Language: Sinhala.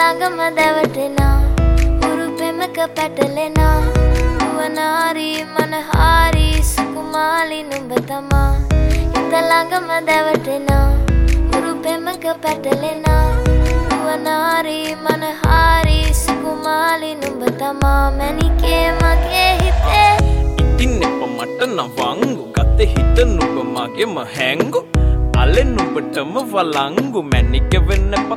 ළඟම දැවටෙනා උරුපෙමක පැටලෙනා නුවනාරි මනහාරි සුකුමාලි නුඹ තමා හිත ළඟම දැවටෙනා උරුපෙමක පැටලෙනා නුවනාරි මනහාරි සුකුමාලි නුඹ තමා මැනිකේ මගේ හිතේ ඉතින් එප මට නවංගු ගත හිත නුඹ මගේම හැංගු අලෙන් නුඹටම වලංගු මැනික වෙන්න